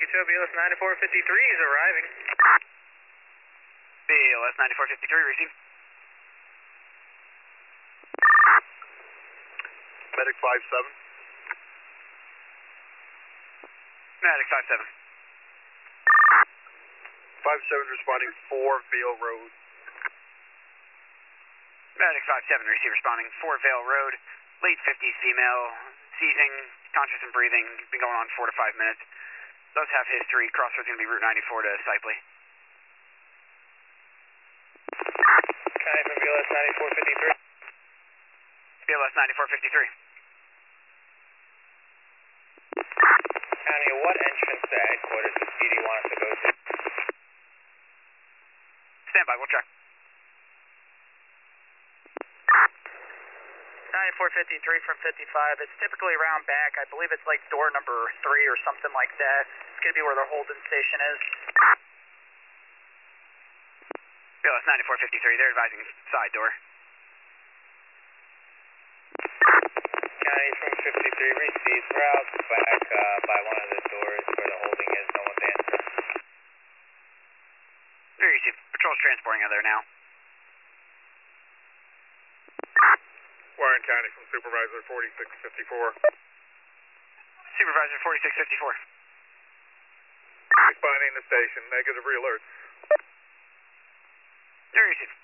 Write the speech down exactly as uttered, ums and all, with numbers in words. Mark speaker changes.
Speaker 1: Yankee two, B L S ninety-four fifty-three is arriving.
Speaker 2: B L S ninety-four fifty-three, receive.
Speaker 3: Medic five seven.
Speaker 2: Medic five seven.
Speaker 3: five seven responding four Vale Road.
Speaker 2: Medic five seven, receive responding four Vale Road, late fifties female, seizing, conscious and breathing, been going on four to five minutes. Does have history, crossroads going to be Route ninety-four to Cypley.
Speaker 1: County from B L S ninety-four fifty-three.
Speaker 2: B L S ninety-four fifty-three.
Speaker 1: County, what entrance to headquarters does P D want us to go to?
Speaker 2: Stand by, we'll check.
Speaker 1: ninety-four fifty-three from fifty-five. It's typically around back. I believe it's like door number three or something like that. It's going to be where their holding station is.
Speaker 2: B L S ninety-four fifty-three, they're advising side door.
Speaker 1: County from fifty-three receives route back uh, by one of the doors where the holding is. No one's answering.
Speaker 2: They receive. Patrol's transporting out there now.
Speaker 3: Warren County from Supervisor forty-six fifty-four.
Speaker 2: Supervisor forty-six fifty-four.
Speaker 3: Responding to station, negative realert.
Speaker 2: They receive.